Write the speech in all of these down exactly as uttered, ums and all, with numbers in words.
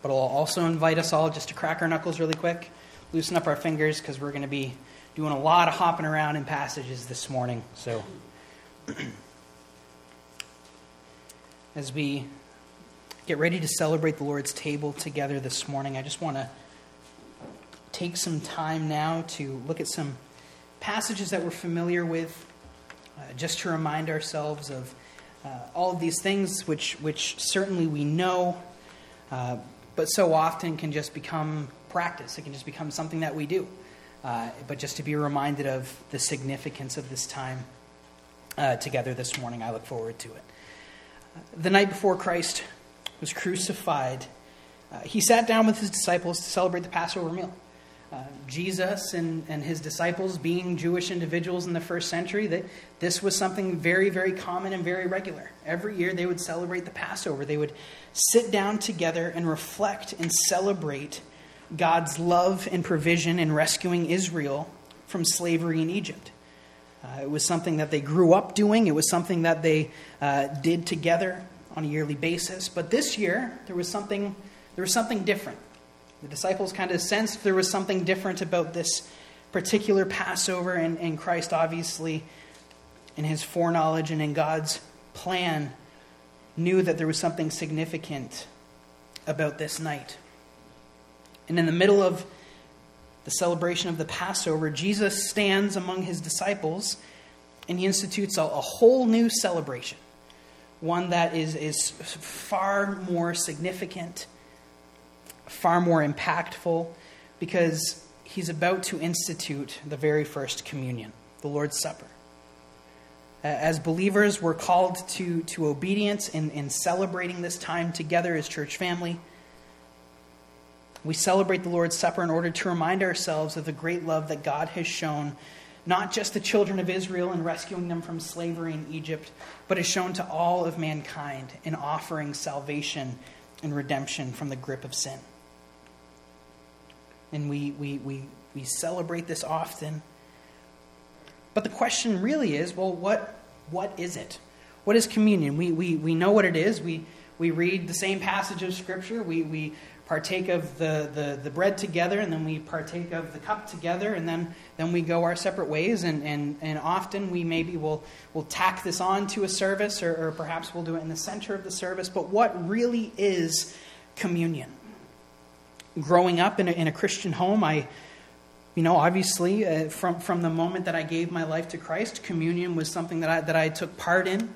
but I'll also invite us all just to crack our knuckles really quick, loosen up our fingers, because we're going to be doing a lot of hopping around in passages this morning. So as we get ready to celebrate the Lord's table together this morning, I just want to take some time now to look at some passages that we're familiar with, uh, just to remind ourselves of uh, all of these things which which certainly we know, uh, but so often can just become practice. It can just become something that we do. Uh, but just to be reminded of the significance of this time uh, together this morning, I look forward to it. Uh, the night before Christ was crucified, uh, he sat down with his disciples to celebrate the Passover meal. Uh, Jesus and, and his disciples, being Jewish individuals in the first century, that this was something very, very common and very regular. Every year they would celebrate the Passover. They would sit down together and reflect and celebrate God's love and provision in rescuing Israel from slavery in Egypt. Uh, it was something that they grew up doing. It was something that they uh, did together on a yearly basis. But this year, there was something there was something different. The disciples kind of sensed there was something different about this particular Passover, and, and Christ obviously, in his foreknowledge and in God's plan, knew that there was something significant about this night. And in the middle of the celebration of the Passover, Jesus stands among his disciples and he institutes a, a whole new celebration. One that is, is far more significant, far more impactful, because he's about to institute the very first communion, the Lord's Supper. As believers, we're called to, to obedience in, in celebrating this time together as church family. We celebrate the Lord's Supper in order to remind ourselves of the great love that God has shown, not just the children of Israel in rescuing them from slavery in Egypt, but has shown to all of mankind in offering salvation and redemption from the grip of sin. And we, we, we, we celebrate this often. But the question really is, well, what what is it? What is communion? We we, we know what it is. We we read the same passage of Scripture. We we partake of the, the, the bread together, and then we partake of the cup together, and then, then we go our separate ways. And, and, and often we maybe will will tack this on to a service, or, or perhaps we'll do it in the center of the service. But what really is communion? Growing up in a, in a Christian home, I, you know, obviously uh, from from the moment that I gave my life to Christ, communion was something that I that I took part in.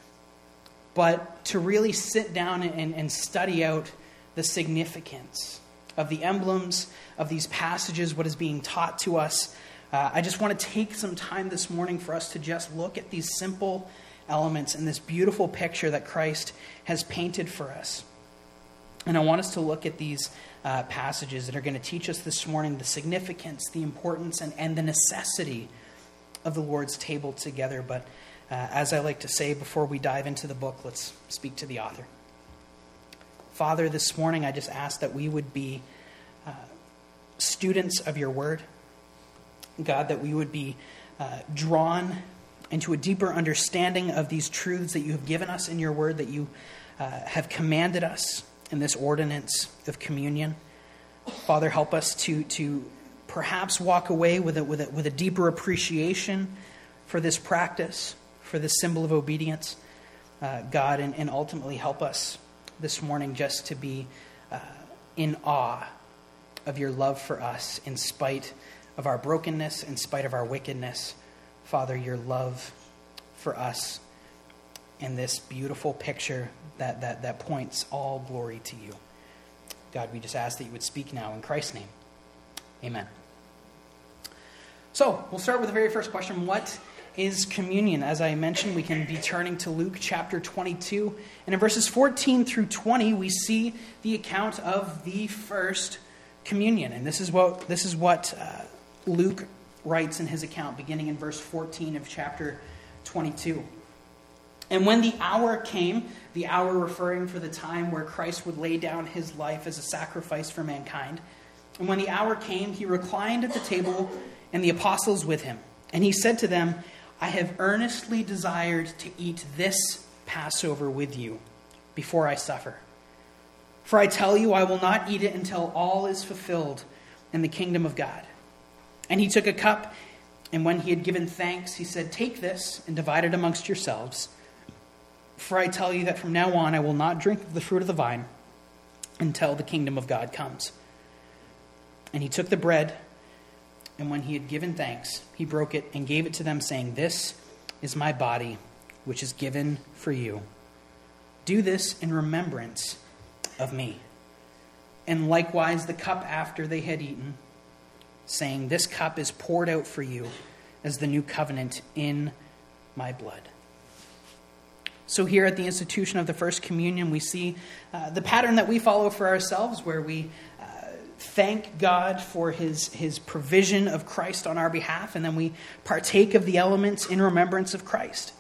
But to really sit down and, and study out the significance of the emblems of these passages, what is being taught to us, uh, I just want to take some time this morning for us to just look at these simple elements and this beautiful picture that Christ has painted for us. And I want us to look at these uh, passages that are going to teach us this morning the significance, the importance, and, and the necessity of the Lord's table together. But uh, as I like to say before we dive into the book, let's speak to the author. Father, this morning I just ask that we would be uh, students of your word. God, that we would be uh, drawn into a deeper understanding of these truths that you have given us in your word, that you uh, have commanded us in this ordinance of communion. Father, help us to, to perhaps walk away with a, with, a, with a deeper appreciation for this practice, for this symbol of obedience. Uh, God, and, and ultimately help us this morning just to be uh, in awe of your love for us in spite of our brokenness, in spite of our wickedness. Father, your love for us in this beautiful picture that, that, that points all glory to you. God, we just ask that you would speak now in Christ's name. Amen. So, we'll start with the very first question. What is communion? As I mentioned, we can be turning to Luke chapter twenty-two. And in verses fourteen through twenty, we see the account of the first communion. And this is what, this is what uh, Luke writes in his account, beginning in verse fourteen of chapter twenty-two. And when the hour came, the hour referring for the time where Christ would lay down his life as a sacrifice for mankind. And when the hour came, he reclined at the table and the apostles with him. And he said to them, I have earnestly desired to eat this Passover with you before I suffer. For I tell you, I will not eat it until all is fulfilled in the kingdom of God." And he took a cup, and when he had given thanks, he said, "Take this and divide it amongst yourselves. For I tell you that from now on I will not drink of the fruit of the vine until the kingdom of God comes." And he took the bread, and when he had given thanks, he broke it and gave it to them, saying, "This is my body, which is given for you. Do this in remembrance of me." And likewise the cup after they had eaten, saying, "This cup is poured out for you as the new covenant in my blood." So here at the institution of the First Communion, we see uh, the pattern that we follow for ourselves, where we uh, thank God for his, his provision of Christ on our behalf, and then we partake of the elements in remembrance of Christ.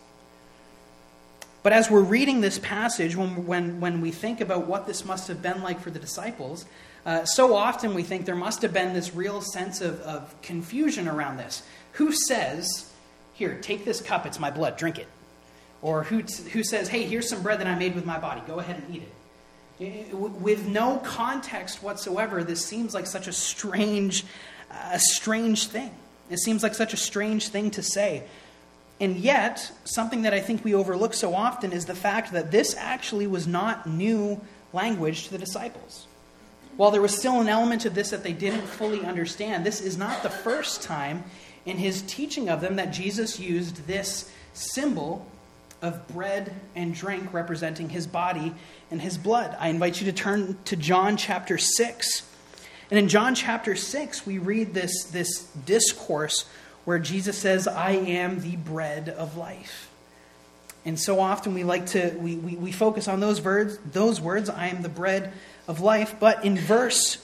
But as we're reading this passage, when, when, when we think about what this must have been like for the disciples, uh, so often we think there must have been this real sense of, of confusion around this. Who says, "Here, take this cup, it's my blood, drink it"? Or who, who says, "Hey, here's some bread that I made with my body, go ahead and eat it"? With no context whatsoever, this seems like such a strange, a strange thing. It seems like such a strange thing to say. And yet, something that I think we overlook so often is the fact that this actually was not new language to the disciples. While there was still an element of this that they didn't fully understand, this is not the first time in his teaching of them that Jesus used this symbol of bread and drink representing his body and his blood. I invite you to turn to John chapter six. And in John chapter six, we read this, this discourse where Jesus says, "I am the bread of life." And so often we like to, we, we, we focus on those words, those words, "I am the bread of life." But in verse,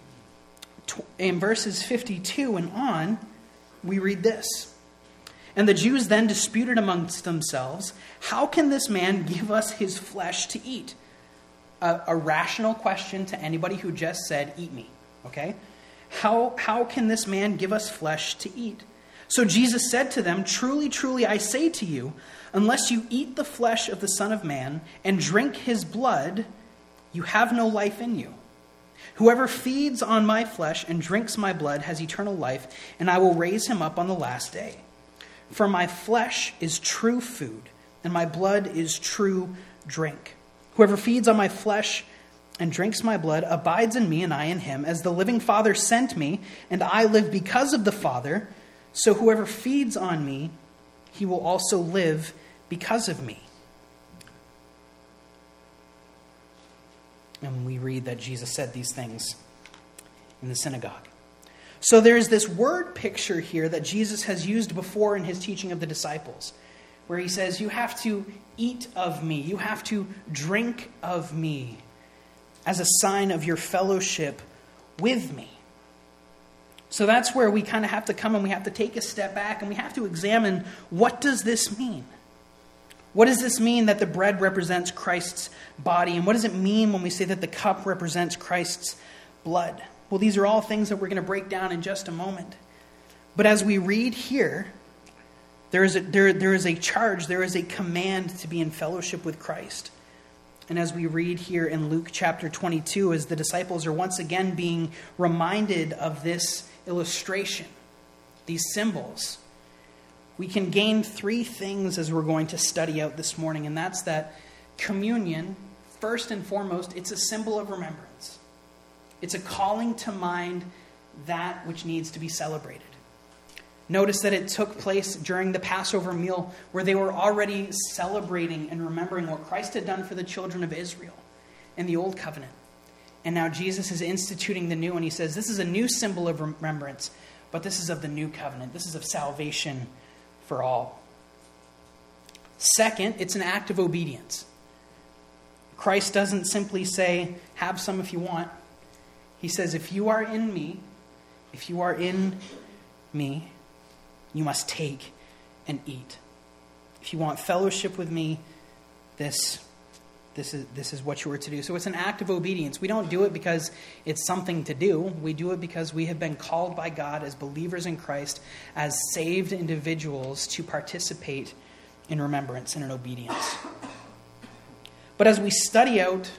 in verses fifty-two and on, we read this. "And the Jews then disputed amongst themselves, 'How can this man give us his flesh to eat?'" A, a rational question to anybody who just said, "Eat me." Okay? How, how can this man give us flesh to eat? So Jesus said to them, "Truly, truly, I say to you, unless you eat the flesh of the Son of Man and drink his blood, you have no life in you. Whoever feeds on my flesh and drinks my blood has eternal life, and I will raise him up on the last day. For my flesh is true food, and my blood is true drink. Whoever feeds on my flesh and drinks my blood abides in me, and I in him. As the living Father sent me, and I live because of the Father, so whoever feeds on me, he will also live because of me." And we read that Jesus said these things in the synagogue. So there is this word picture here that Jesus has used before in his teaching of the disciples, where he says, "You have to eat of me, you have to drink of me as a sign of your fellowship with me." So that's where we kind of have to come and we have to take a step back and we have to examine, what does this mean? What does this mean that the bread represents Christ's body? And what does it mean when we say that the cup represents Christ's blood? Well, these are all things that we're going to break down in just a moment. But as we read here, there is a, there, there is a charge, there is a command to be in fellowship with Christ. And as we read here in Luke chapter twenty-two, as the disciples are once again being reminded of this illustration, these symbols, we can gain three things as we're going to study out this morning. And that's that communion, first and foremost, it's a symbol of remembrance. It's a calling to mind that which needs to be celebrated. Notice that it took place during the Passover meal, where they were already celebrating and remembering what Christ had done for the children of Israel in the Old Covenant. And now Jesus is instituting the new, and he says, this is a new symbol of remembrance, but this is of the new covenant. This is of salvation for all. Second, it's an act of obedience. Christ doesn't simply say, have some if you want. He says, if you are in me, if you are in me, you must take and eat. If you want fellowship with me, this, this is, this is what you are to do. So it's an act of obedience. We don't do it because it's something to do. We do it because we have been called by God as believers in Christ, as saved individuals, to participate in remembrance and in obedience. But as we study out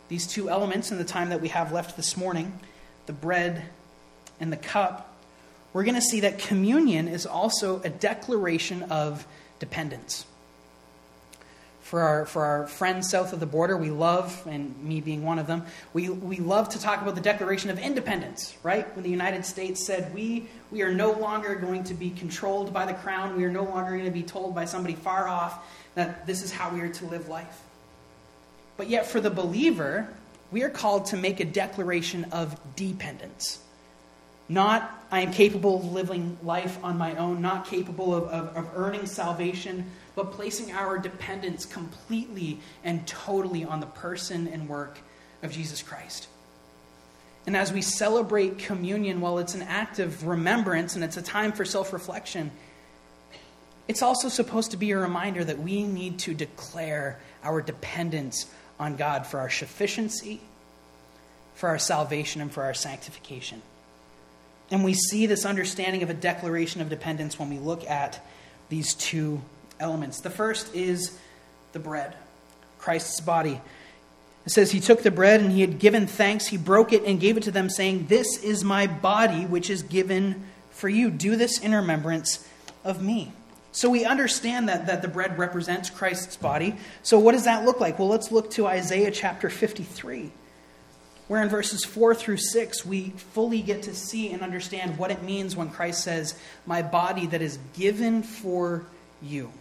these two elements in the time that we have left this morning, the bread and the cup, we're going to see that communion is also a declaration of dependence. For our for our friends south of the border, we love, and me being one of them, we, we love to talk about the Declaration of Independence, right? When the United States said, we, we are no longer going to be controlled by the crown, we are no longer going to be told by somebody far off that this is how we are to live life. But yet for the believer, we are called to make a declaration of dependence. Not, I am capable of living life on my own, not capable of, of, of earning salvation, but placing our dependence completely and totally on the person and work of Jesus Christ. And as we celebrate communion, while it's an act of remembrance and it's a time for self-reflection, it's also supposed to be a reminder that we need to declare our dependence on God for our sufficiency, for our salvation, and for our sanctification. And we see this understanding of a declaration of dependence when we look at these two elements. The first is the bread, Christ's body. It says he took the bread and he had given thanks. He broke it and gave it to them, saying, "This is my body, which is given for you. Do this in remembrance of me." So we understand that, that the bread represents Christ's body. So what does that look like? Well, let's look to Isaiah chapter fifty-three, where in verses four through six, we fully get to see and understand what it means when Christ says, "My body that is given for you."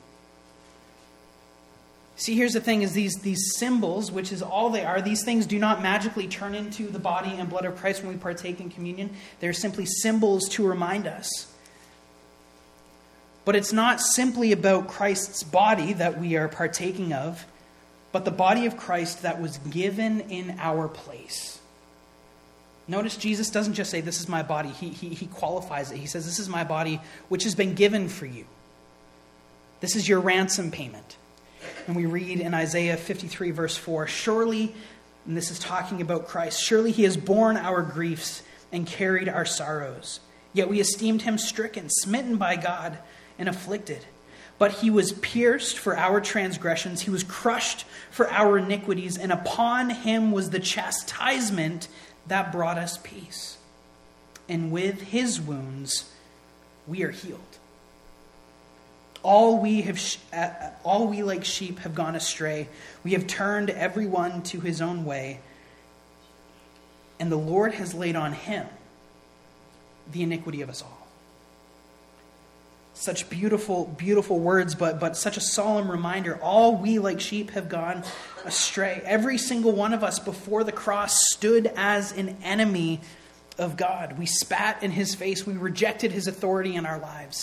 See, here's the thing, is these, these symbols, which is all they are, these things do not magically turn into the body and blood of Christ when we partake in communion. They're simply symbols to remind us. But it's not simply about Christ's body that we are partaking of, but the body of Christ that was given in our place. Notice Jesus doesn't just say, "This is my body." He, he, he qualifies it. He says, "This is my body which has been given for you. This is your ransom payment." And we read in Isaiah fifty-three verse four, "Surely," and this is talking about Christ, "surely he has borne our griefs and carried our sorrows. Yet we esteemed him stricken, smitten by God, and afflicted. But he was pierced for our transgressions. He was crushed for our iniquities. And upon him was the chastisement that brought us peace. And with his wounds we are healed. All we have, uh, all we like sheep have gone astray. We have turned everyone to his own way. And the Lord has laid on him the iniquity of us all." Such beautiful, beautiful words, but, but such a solemn reminder. All we like sheep have gone astray. Every single one of us before the cross stood as an enemy of God. We spat in his face. We rejected his authority in our lives.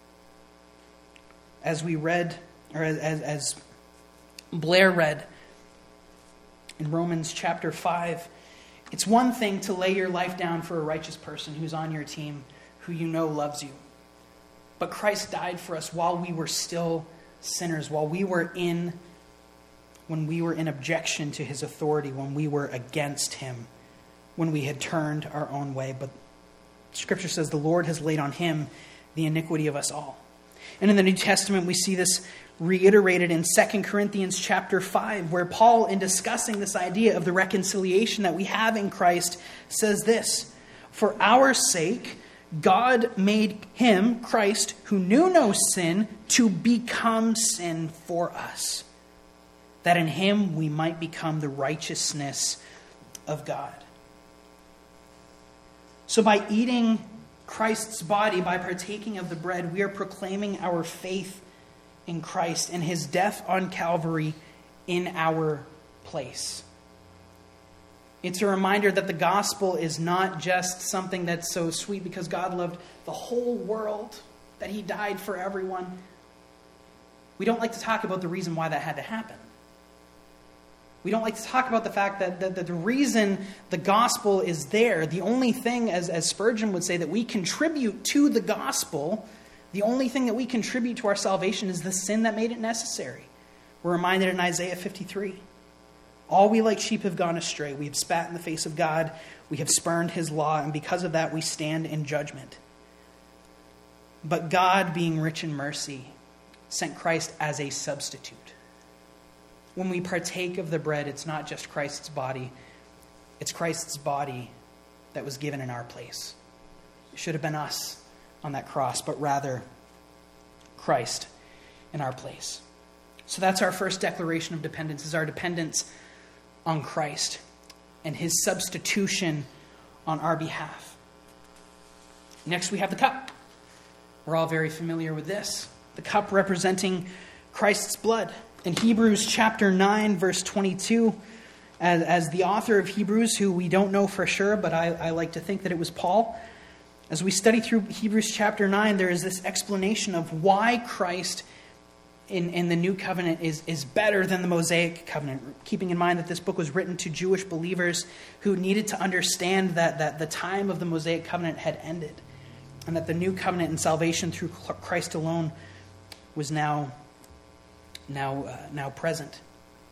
As we read, or as, as, as Blair read in Romans chapter five, it's one thing to lay your life down for a righteous person who's on your team, who you know loves you. But Christ died for us while we were still sinners, while we were in, when we were in objection to his authority, when we were against him, when we had turned our own way. But Scripture says the Lord has laid on him the iniquity of us all. And in the New Testament, we see this reiterated in Second Corinthians chapter five, where Paul, in discussing this idea of the reconciliation that we have in Christ, says this: "For our sake, God made him," Christ, "who knew no sin, to become sin for us, that in him we might become the righteousness of God." So by eating Christ's body, by partaking of the bread, we are proclaiming our faith in Christ and his death on Calvary in our place. It's a reminder that the gospel is not just something that's so sweet because God loved the whole world, that he died for everyone. We don't like to talk about the reason why that had to happen. We don't like to talk about the fact that, that, that the reason the gospel is there, the only thing, as, as Spurgeon would say, that we contribute to the gospel, the only thing that we contribute to our salvation is the sin that made it necessary. We're reminded in Isaiah fifty-three. "All we like sheep have gone astray. We have spat in the face of God. We have spurned his law, and because of that we stand in judgment. But God, being rich in mercy, sent Christ as a substitute." when we partake of the bread, it's not just Christ's body, it's Christ's body that was given in our place. It should have been us on that cross, but rather Christ in our place. So that's our first declaration of dependence, is our dependence on Christ and his substitution on our behalf. Next, we have the cup. We're all very familiar with this. The cup representing Christ's blood. In Hebrews chapter nine, verse twenty-two, as, as the author of Hebrews, who we don't know for sure, but I, I like to think that it was Paul, as we study through Hebrews chapter nine, there is this explanation of why Christ in, in the new covenant is, is better than the Mosaic covenant, keeping in mind that this book was written to Jewish believers who needed to understand that, that the time of the Mosaic covenant had ended, and that the new covenant and salvation through Christ alone was now, now, uh, now present.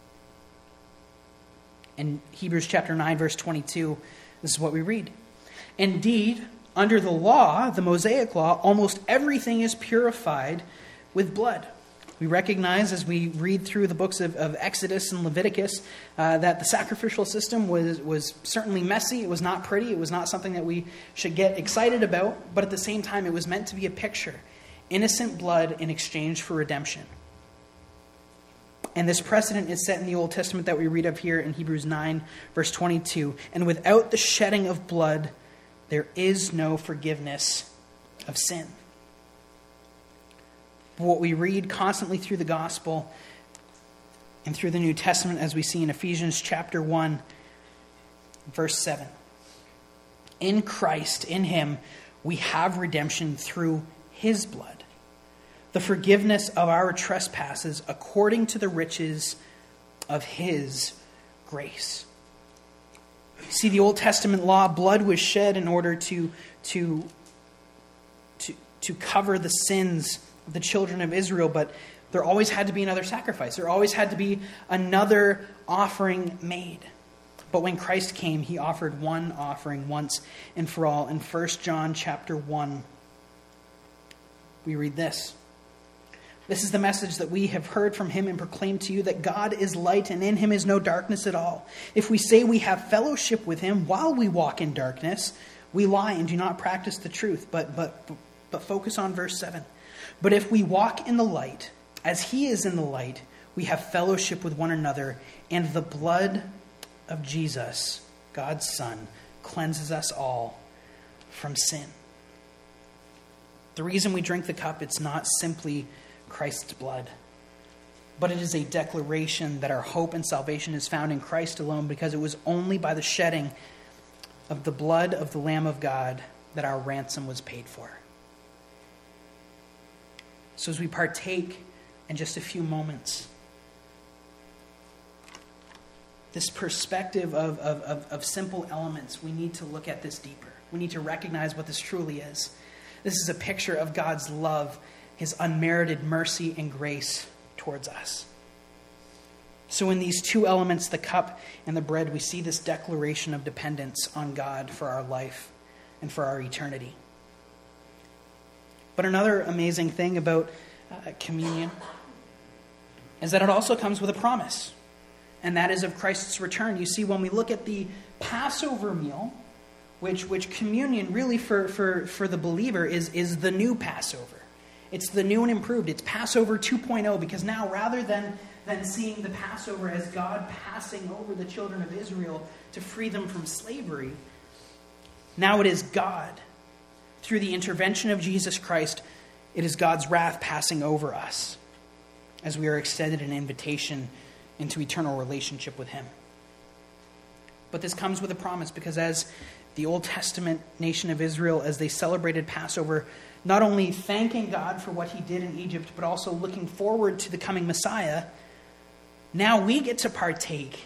In Hebrews chapter nine, verse twenty-two, this is what we read. Indeed, under the law, the Mosaic law, almost everything is purified with blood. We recognize as we read through the books of, of Exodus and Leviticus uh, that the sacrificial system was, was certainly messy. It was not pretty. It was not something that we should get excited about. But at the same time, it was meant to be a picture. Innocent blood in exchange for redemption. And this precedent is set in the Old Testament that we read of here in Hebrews nine, verse twenty-two. And without the shedding of blood, there is no forgiveness of sin. What we read constantly through the gospel and through the New Testament, as we see in Ephesians chapter one, verse seven. In Christ, in him, we have redemption through his blood, the forgiveness of our trespasses according to the riches of his grace. See, the Old Testament law, blood was shed in order to, to, to, to cover the sins of the children of Israel, but there always had to be another sacrifice. There always had to be another offering made. But when Christ came, he offered one offering once and for all. In First John chapter one, we read this. This is the message that we have heard from him and proclaimed to you, that God is light and in him is no darkness at all. If we say we have fellowship with him while we walk in darkness, we lie and do not practice the truth. But but but focus on verse seven. But if we walk in the light, as he is in the light, we have fellowship with one another, and the blood of Jesus, God's Son, cleanses us all from sin. The reason we drink the cup, it's not simply Christ's blood, but it is a declaration that our hope and salvation is found in Christ alone, because it was only by the shedding of the blood of the Lamb of God that our ransom was paid for. So as we partake in just a few moments, this perspective of, of, of, of simple elements, we need to look at this deeper. We need to recognize what this truly is. This is a picture of God's love, his unmerited mercy and grace towards us. So in these two elements, the cup and the bread, we see this declaration of dependence on God for our life and for our eternity. But another amazing thing about uh, communion is that it also comes with a promise, and that is of Christ's return. You see, when we look at the Passover meal, which which communion really for, for, for the believer is, is the new Passover. It's the new and improved. It's Passover two point oh, because now rather than, than seeing the Passover as God passing over the children of Israel to free them from slavery, now it is God, through the intervention of Jesus Christ, it is God's wrath passing over us as we are extended an invitation into eternal relationship with him. But this comes with a promise, because as the Old Testament nation of Israel, as they celebrated Passover, not only thanking God for what he did in Egypt, but also looking forward to the coming Messiah, now we get to partake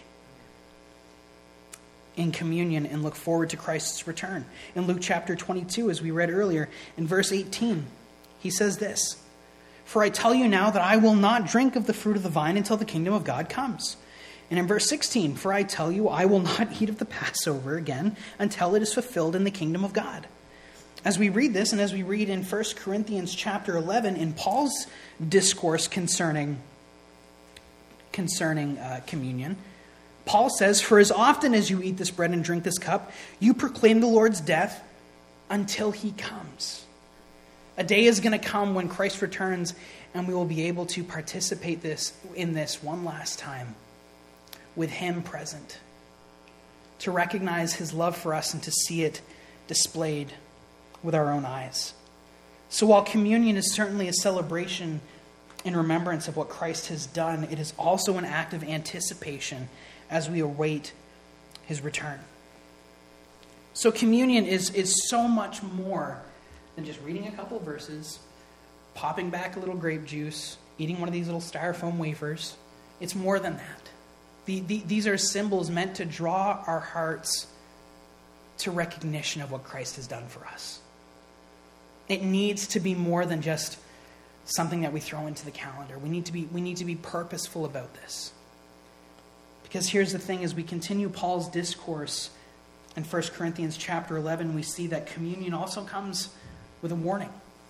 in communion and look forward to Christ's return. In Luke chapter twenty-two, as we read earlier, in verse eighteen, he says this, "For I tell you now that I will not drink of the fruit of the vine until the kingdom of God comes." And in verse sixteen, "For I tell you, I will not eat of the Passover again until it is fulfilled in the kingdom of God." As we read this, and as we read in First Corinthians chapter eleven, in Paul's discourse concerning concerning uh, communion. Paul says, "For as often as you eat this bread and drink this cup, you proclaim the Lord's death until he comes." A day is going to come when Christ returns, and we will be able to participate this in this one last time with him present, to recognize his love for us and to see it displayed with our own eyes. So while communion is certainly a celebration in remembrance of what Christ has done, it is also an act of anticipation as we await his return. So communion is, is so much more than just reading a couple of verses, popping back a little grape juice, eating one of these little styrofoam wafers. It's more than that. The, the, these are symbols meant to draw our hearts to recognition of what Christ has done for us. It needs to be more than just something that we throw into the calendar. We need to be, we need to be purposeful about this. Because here's the thing, as we continue Paul's discourse in First Corinthians chapter eleven, we see that communion also comes with a warning.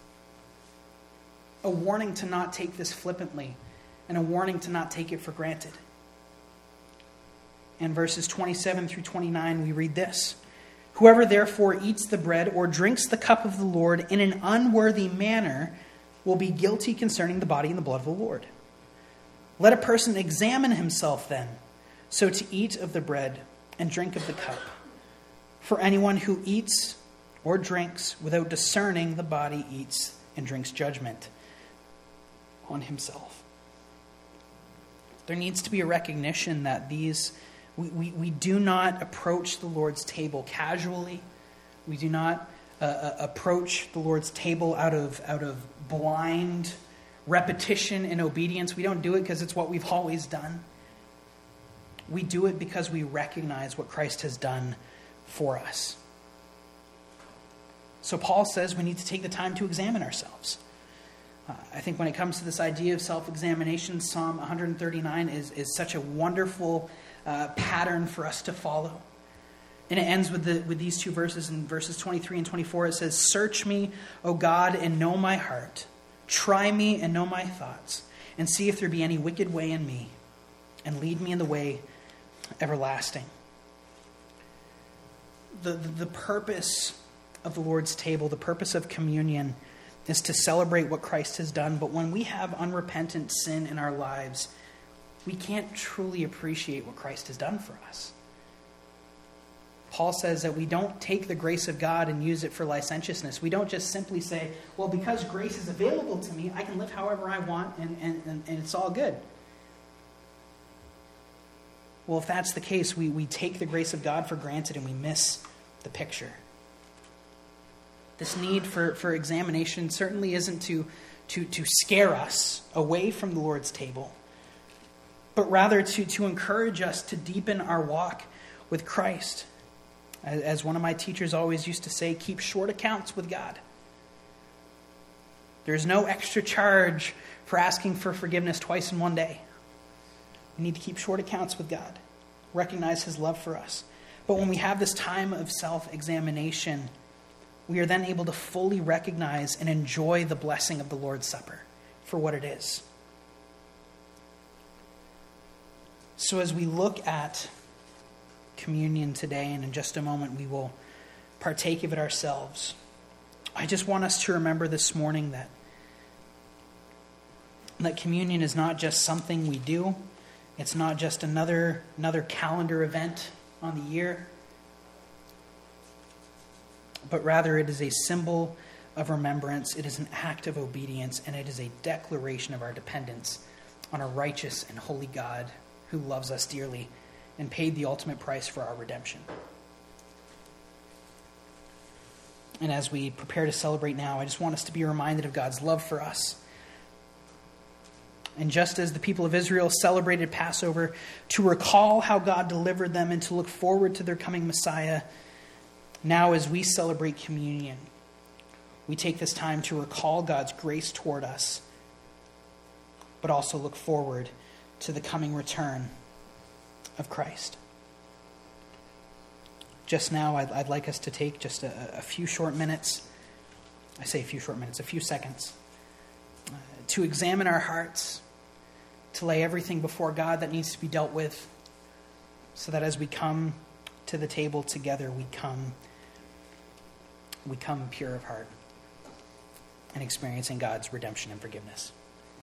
A warning to not take this flippantly, and a warning to not take it for granted. In verses twenty-seven through twenty-nine, we read this: "Whoever therefore eats the bread or drinks the cup of the Lord in an unworthy manner will be guilty concerning the body and the blood of the Lord. Let a person examine himself then, so to eat of the bread and drink of the cup. For anyone who eats or drinks without discerning the body eats and drinks judgment on himself." There needs to be a recognition that these we, we, we do not approach the Lord's table casually. We do not uh, uh, approach the Lord's table out of out of blind repetition and obedience. We don't do it because it's what we've always done. We do it because we recognize what Christ has done for us. So Paul says we need to take the time to examine ourselves. Uh, I think when it comes to this idea of self-examination, Psalm one thirty-nine is, is such a wonderful uh, pattern for us to follow. And it ends with the with these two verses. In verses twenty-three and twenty-four, it says, "Search me, O God, and know my heart. Try me and know my thoughts, and see if there be any wicked way in me, and lead me in the way everlasting." The, the, the purpose of the Lord's table, the purpose of communion, is to celebrate what Christ has done. But when we have unrepentant sin in our lives, we can't truly appreciate what Christ has done for us. Paul says that we don't take the grace of God and use it for licentiousness. We don't just simply say, well, because grace is available to me, I can live however I want and, and, and, and it's all good. Well, if that's the case, we, we take the grace of God for granted and we miss the picture. This need for, for examination certainly isn't to, to, to scare us away from the Lord's table, but rather to, to encourage us to deepen our walk with Christ. As, as one of my teachers always used to say, keep short accounts with God. There's no extra charge for asking for forgiveness twice in one day. We need to keep short accounts with God, recognize his love for us. But when we have this time of self-examination, we are then able to fully recognize and enjoy the blessing of the Lord's Supper for what it is. So as we look at communion today, and in just a moment we will partake of it ourselves, I just want us to remember this morning that, that communion is not just something we do. It's not just another, another calendar event on the year, but rather it is a symbol of remembrance. It is an act of obedience, and it is a declaration of our dependence on a righteous and holy God who loves us dearly and paid the ultimate price for our redemption. And as we prepare to celebrate now, I just want us to be reminded of God's love for us. And just as the people of Israel celebrated Passover to recall how God delivered them and to look forward to their coming Messiah, now as we celebrate communion, we take this time to recall God's grace toward us, but also look forward to the coming return of Christ. Just now, I'd, I'd like us to take just a, a few short minutes. I say a few short minutes, a few seconds, uh, to examine our hearts, to lay everything before God that needs to be dealt with, so that as we come to the table together, we come, we come pure of heart and experiencing God's redemption and forgiveness.